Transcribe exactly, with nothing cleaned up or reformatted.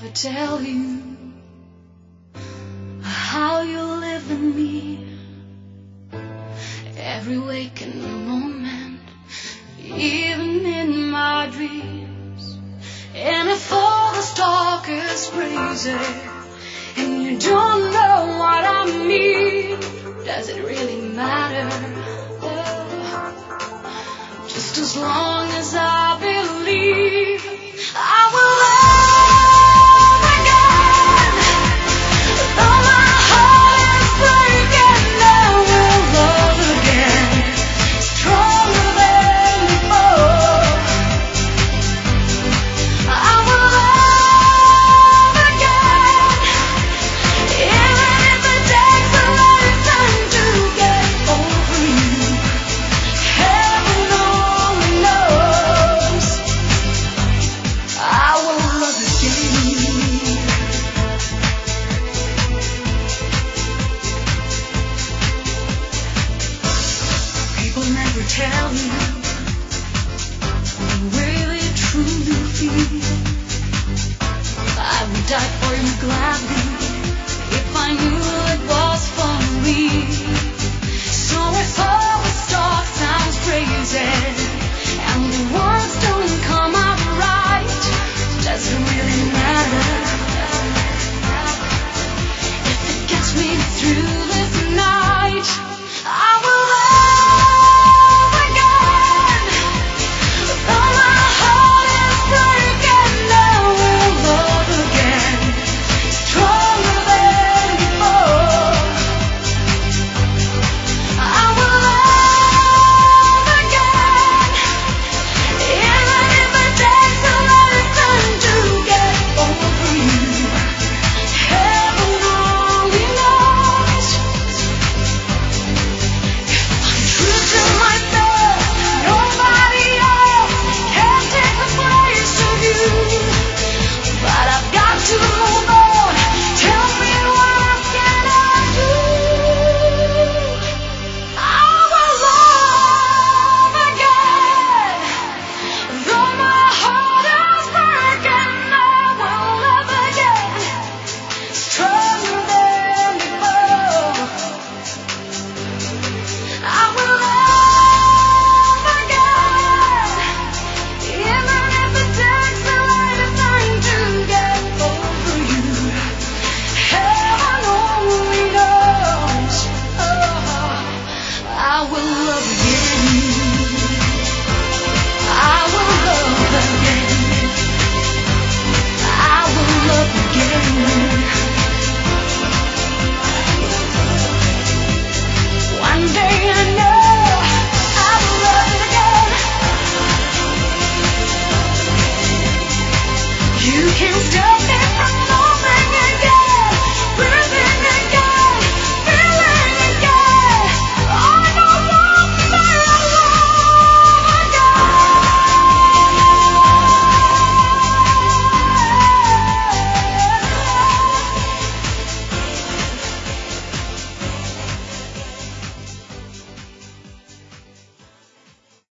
never tell you how you live in me. Every waking moment, even in my dreams. And if all this talk is crazy and you don't know what I mean, does it really matter? Oh, just as long as I believe I will love again. Though my heart is breaking, I will love again, stronger than before. I will love again, even if it takes a lifetime to get over you. Heaven only knows. I will love again. People never tell you the way they truly feel. I would die for you gladly.